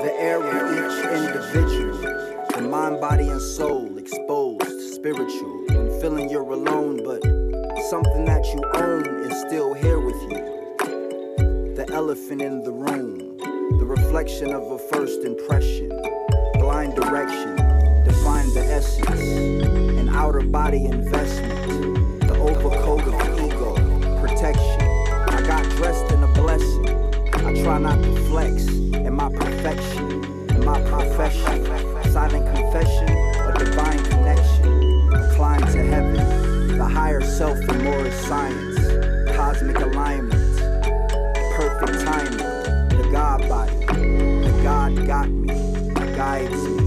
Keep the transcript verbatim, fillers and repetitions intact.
The air of each individual, the mind, body, and soul exposed, spiritual, and feeling you're alone, but something that you own is still here with you. The elephant in the room, the reflection of a first impression, blind direction, define the essence, an outer body investment, the overcoat of ego, protection. I got dressed in a blessing, I try not to flex, in my perfection, in my profession, silent confession, a divine connection, a climb to heaven, the higher self and more is science, cosmic alignment, perfect timing, the God body, the God got me, guides me.